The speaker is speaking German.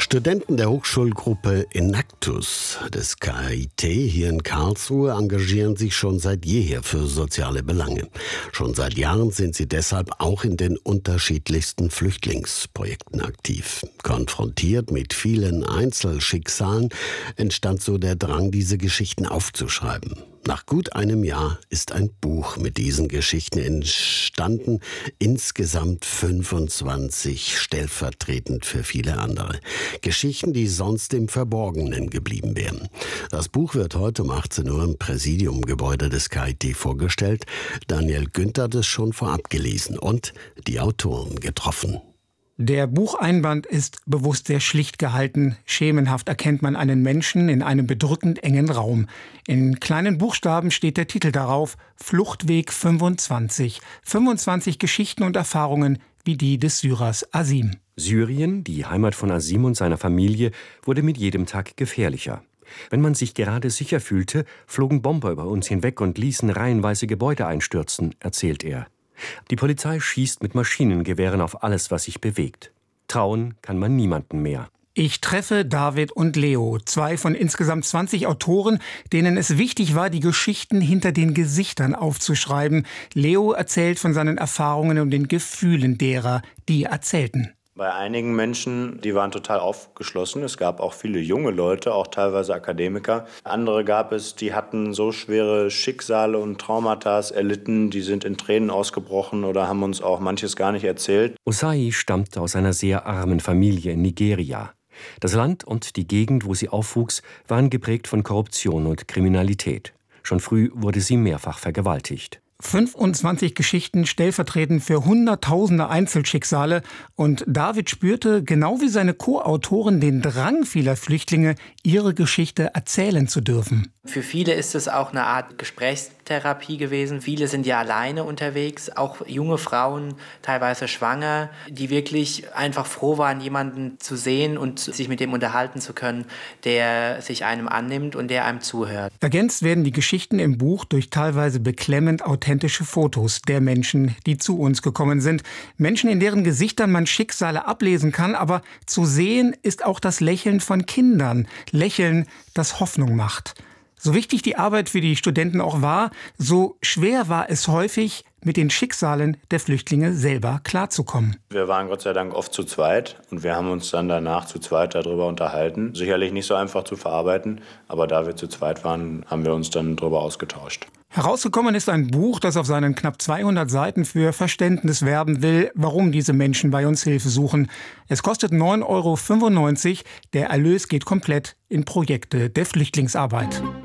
Studenten der Hochschulgruppe Enactus des KIT hier in Karlsruhe engagieren sich schon seit jeher für soziale Belange. Schon seit Jahren sind sie deshalb auch in den unterschiedlichsten Flüchtlingsprojekten aktiv. Konfrontiert mit vielen Einzelschicksalen entstand so der Drang, diese Geschichten aufzuschreiben. Nach gut einem Jahr ist ein Buch mit diesen Geschichten entstanden, insgesamt 25 stellvertretend für viele andere. Geschichten, die sonst im Verborgenen geblieben wären. Das Buch wird heute um 18 Uhr im Präsidiumgebäude des KIT vorgestellt. Daniel Günther hat es schon vorab gelesen und die Autoren getroffen. Der Bucheinband ist bewusst sehr schlicht gehalten. Schemenhaft erkennt man einen Menschen in einem bedrückend engen Raum. In kleinen Buchstaben steht der Titel darauf: Fluchtweg 25. 25 Geschichten und Erfahrungen wie die des Syrers Asim. Syrien, die Heimat von Asim und seiner Familie, wurde mit jedem Tag gefährlicher. Wenn man sich gerade sicher fühlte, flogen Bomber über uns hinweg und ließen reihenweise Gebäude einstürzen, erzählt er. Die Polizei schießt mit Maschinengewehren auf alles, was sich bewegt. Trauen kann man niemandem mehr. Ich treffe David und Leo, 2 von insgesamt 20 Autoren, denen es wichtig war, die Geschichten hinter den Gesichtern aufzuschreiben. Leo erzählt von seinen Erfahrungen und den Gefühlen derer, die erzählten. Bei einigen Menschen, die waren total aufgeschlossen. Es gab auch viele junge Leute, auch teilweise Akademiker. Andere gab es, die hatten so schwere Schicksale und Traumata erlitten, die sind in Tränen ausgebrochen oder haben uns auch manches gar nicht erzählt. Osai stammt aus einer sehr armen Familie in Nigeria. Das Land und die Gegend, wo sie aufwuchs, waren geprägt von Korruption und Kriminalität. Schon früh wurde sie mehrfach vergewaltigt. 25 Geschichten stellvertretend für hunderttausende Einzelschicksale. Und David spürte, genau wie seine Co-Autoren, den Drang vieler Flüchtlinge, ihre Geschichte erzählen zu dürfen. Für viele ist es auch eine Art Gesprächstherapie gewesen. Viele sind ja alleine unterwegs, auch junge Frauen, teilweise schwanger, die wirklich einfach froh waren, jemanden zu sehen und sich mit dem unterhalten zu können, der sich einem annimmt und der einem zuhört. Ergänzt werden die Geschichten im Buch durch teilweise beklemmend authentische Fotos der Menschen, die zu uns gekommen sind. Menschen, in deren Gesichtern man Schicksale ablesen kann, aber zu sehen ist auch das Lächeln von Kindern. Lächeln, das Hoffnung macht. So wichtig die Arbeit für die Studenten auch war, so schwer war es häufig, mit den Schicksalen der Flüchtlinge selber klarzukommen. Wir waren Gott sei Dank oft zu zweit und wir haben uns dann danach zu zweit darüber unterhalten. Sicherlich nicht so einfach zu verarbeiten, aber da wir zu zweit waren, haben wir uns dann darüber ausgetauscht. Herausgekommen ist ein Buch, das auf seinen knapp 200 Seiten für Verständnis werben will, warum diese Menschen bei uns Hilfe suchen. Es kostet 9,95 €. Der Erlös geht komplett in Projekte der Flüchtlingsarbeit.